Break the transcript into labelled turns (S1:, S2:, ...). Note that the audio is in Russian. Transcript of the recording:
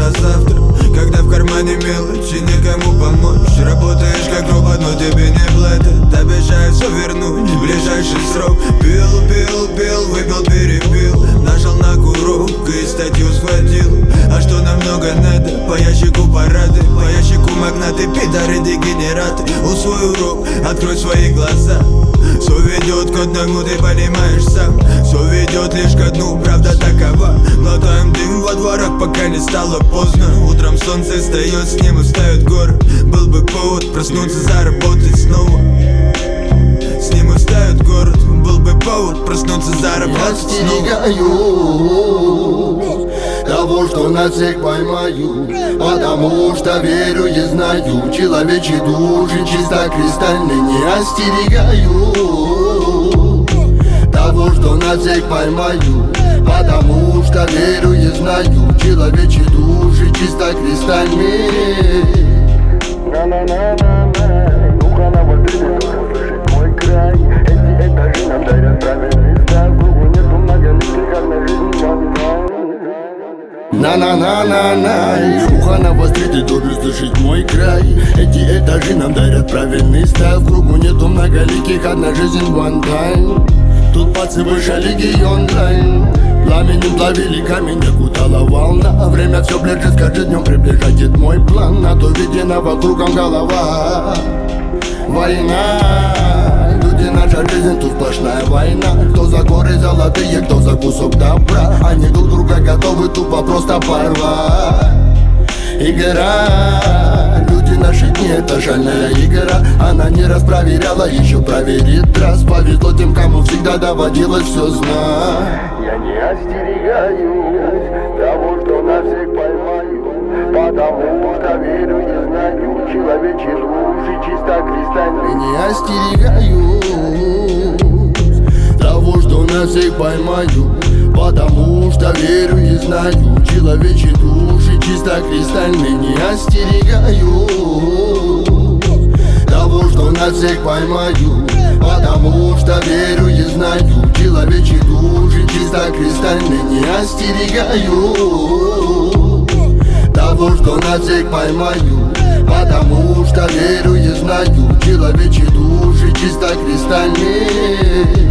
S1: за завтра, когда в кармане мелочи, некому помочь. Работаешь как робот, но тебе не платят. Обещают все вернуть в ближайший срок. Пил, выпил, перепил. Нажал на курок и статью схватил. А что намного надо? По ящику парады, по ящику магнаты, пидоры, дегенераты. Усвой урок, открой свои глаза. Все ведет к одному, ты понимаешь сам. Все ведет лишь ко дну, правда такова. Глотаем дым во дворах, пока не стало поздно. Утром солнце встает, с ним встают горы. Был бы повод проснуться, заработать снова. С ним встают город. Был бы повод проснуться, заработать снова.
S2: Я остерегаюсь того, что нас всех поймаю, потому что верю и знаю, человечьи души чисто кристальны. Не остерегаюсь того, что нас всех поймаю, потому что верю и знаю, человечьи души чисто кристальны. На-на-на-на-на, духа на воды, слышит мой край. Эти этажи нам дарят правильный став. Кругу нету многолетних, как на жизнь онлайн. На-на-на-на-на, ухо навострит, ты должен слышать мой край. Эти этажи нам дарят правильный став. В кругу нету многоликих, одна жизнь one time. Тут пацы выше лиги онлайн. Пламенем плавили камень, окутала волна. Время все ближе, с каждым днем приближает мой план. На то виденного кругом голова. Война, люди, наша жизнь, тут сплошная война. Кто за горы золотые, кто за кусок добра. Они друг друга готовы тупо просто порвать. Игра, люди, наши дни, это шальная игра. Она не раз проверяла, еще проверит раз. Повезло тем, кому всегда доводилось все знать. Я не остерегаюсь того, что на всех поймаю, потому что верю и знаю, человечьи души чисто кристальны. Не остерегаюсь того, что на всех поймаю, потому что верю и знаю, человечьи души чисто кристальны. Не остерегаюсь того, что на всех поймаю, потому что верю и знаю, человечьи души чисто кристальны. Не остерегаюсь того, что на всех поймаю, потому что верю и знаю, человечьи души чисто кристальны.